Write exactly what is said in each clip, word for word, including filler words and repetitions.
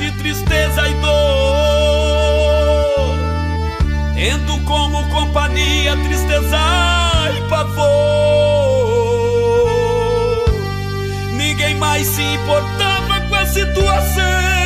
de tristeza e dor, tendo como companhia tristeza e pavor. Ninguém mais se importava com a situação.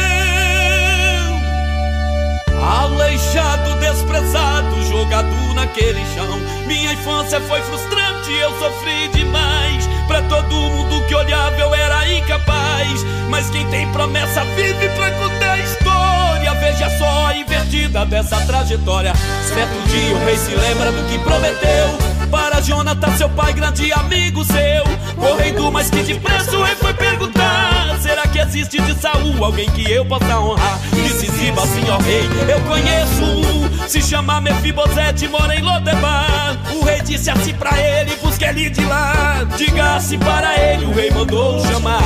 Aleijado, desprezado, jogado naquele chão. Minha infância foi frustrante, eu sofri demais. Pra todo mundo que olhava eu era incapaz. Mas quem tem promessa vive pra contar a história. Veja só a invertida dessa trajetória. Certo dia o rei se lembra do que prometeu para Jonathan, seu pai, grande amigo seu. Correndo mais que depressa o rei foi perguntar: será que existe de Saul alguém que eu possa honrar? Disse Ziba, assim, ó rei, eu conheço um, se chama Mefibosete, mora em Lodebar. O rei disse assim pra ele: busque ele de lá. Diga assim para ele, o rei mandou chamar.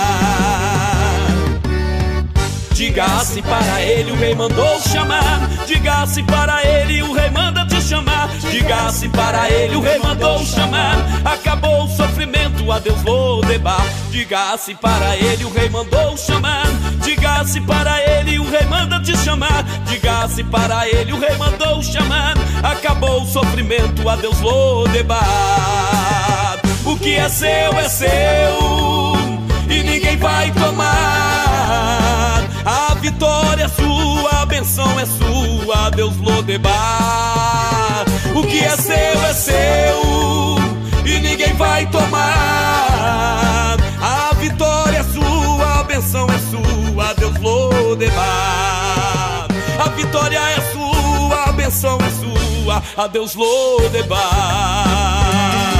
Diga assim para ele, o rei mandou chamar. Diga assim para ele, o rei manda te chamar. Diga assim para ele, o rei mandou chamar. Acabou o sofrimento, adeus Lodebar. Diga assim para ele, o rei mandou chamar. Diga assim para ele, o rei manda te chamar. Diga assim para ele, o rei mandou chamar. Acabou o sofrimento, adeus Lodebar. O que é seu é seu e ninguém vai tomar. A vitória é sua, a benção é sua, adeus Lodebar. O que é seu é seu e ninguém vai tomar. A vitória é sua, a benção é sua, adeus Lodebar. A vitória é sua, a benção é sua, adeus Lodebar.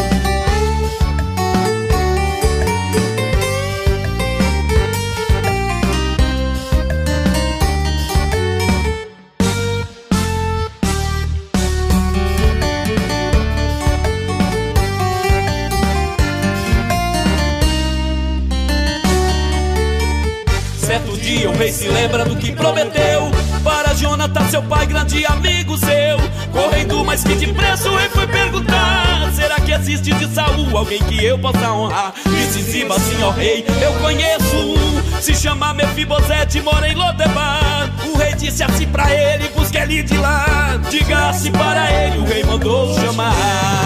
Certo dia o rei se lembra do que prometeu para Jonathan, seu pai, grande amigo seu. Correndo mais que depressa o rei foi perguntar: será que existe de Saul alguém que eu possa honrar? Disse Ziba, assim, ó rei, eu conheço um, se chama Mefibosete, mora em Lodebar. O rei disse assim pra ele: busque ele de lá. Diga assim para ele, o rei mandou chamar.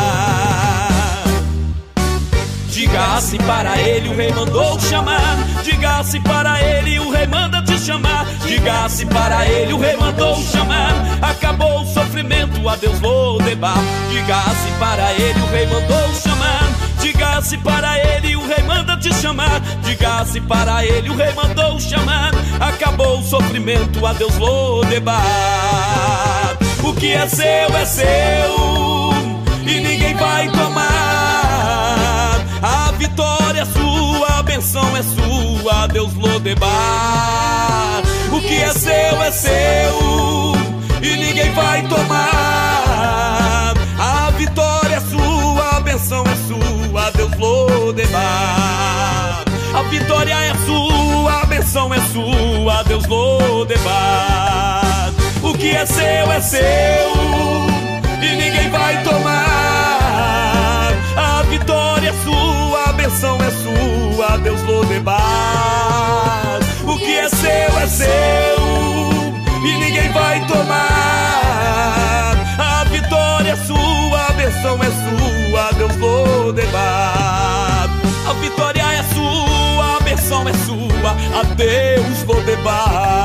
Diga assim para ele, o rei mandou chamar. Diga assim para ele, o rei manda te chamar. Diga assim para ele, o rei mandou chamar. Acabou o sofrimento, adeus Lodebar. Diga assim para ele, o rei mandou chamar. Diga assim para ele, o rei manda te chamar. Diga assim para ele, o rei mandou chamar. Acabou o sofrimento, adeus Lodebar. O que é seu é seu e ninguém vai tomar. A vitória é sua, a benção é sua, adeus Lodebar. O que é seu é seu e ninguém vai tomar. A vitória é sua, a benção é sua, adeus Lodebar. A vitória é sua, a benção é sua, adeus Lodebar. O que é seu é seu e ninguém vai tomar. A vitória é sua, a benção é sua, adeus Lodebar. O que é seu é seu e ninguém vai tomar. A vitória é sua, a benção é sua, adeus Lodebar. A vitória é sua, a benção é sua, adeus Lodebar.